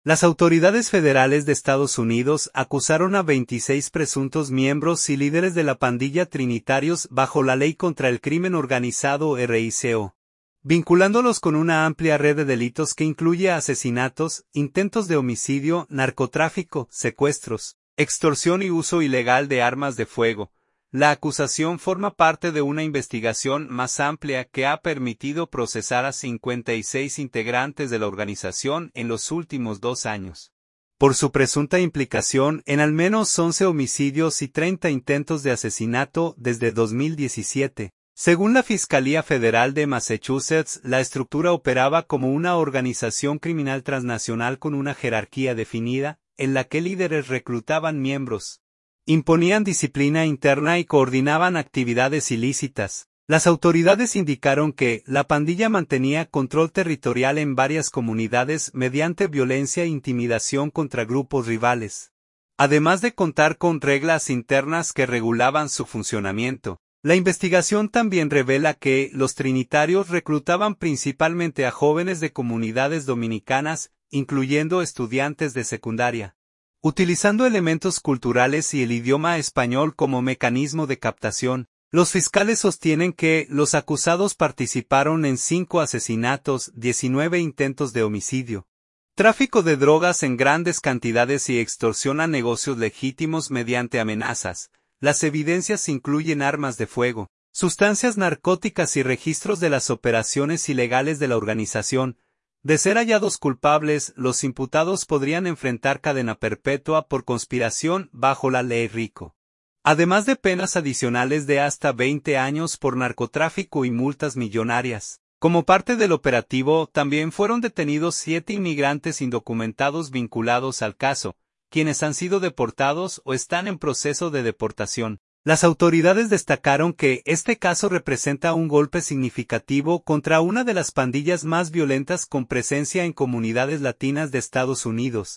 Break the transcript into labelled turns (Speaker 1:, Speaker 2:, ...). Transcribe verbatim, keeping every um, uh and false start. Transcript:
Speaker 1: Las autoridades federales de Estados Unidos acusaron a veintiséis presuntos miembros y líderes de la pandilla Trinitarios bajo la Ley contra el Crimen Organizado R I C O, vinculándolos con una amplia red de delitos que incluye asesinatos, intentos de homicidio, narcotráfico, secuestros, extorsión y uso ilegal de armas de fuego. La acusación forma parte de una investigación más amplia que ha permitido procesar a cincuenta y seis integrantes de la organización en los últimos dos años, por su presunta implicación en al menos once homicidios y treinta intentos de asesinato desde dos mil diecisiete. Según la Fiscalía Federal de Massachusetts, la estructura operaba como una organización criminal transnacional con una jerarquía definida, en la que líderes reclutaban miembros, imponían disciplina interna y coordinaban actividades ilícitas. Las autoridades indicaron que la pandilla mantenía control territorial en varias comunidades mediante violencia e intimidación contra grupos rivales, además de contar con reglas internas que regulaban su funcionamiento. La investigación también revela que los trinitarios reclutaban principalmente a jóvenes de comunidades dominicanas, incluyendo estudiantes de secundaria, utilizando elementos culturales y el idioma español como mecanismo de captación. Los fiscales sostienen que los acusados participaron en cinco asesinatos, diecinueve intentos de homicidio, tráfico de drogas en grandes cantidades y extorsión a negocios legítimos mediante amenazas. Las evidencias incluyen armas de fuego, sustancias narcóticas y registros de las operaciones ilegales de la organización. De ser hallados culpables, los imputados podrían enfrentar cadena perpetua por conspiración bajo la ley RICO, además de penas adicionales de hasta veinte años por narcotráfico y multas millonarias. Como parte del operativo, también fueron detenidos siete inmigrantes indocumentados vinculados al caso, quienes han sido deportados o están en proceso de deportación. Las autoridades destacaron que este caso representa un golpe significativo contra una de las pandillas más violentas con presencia en comunidades latinas de Estados Unidos.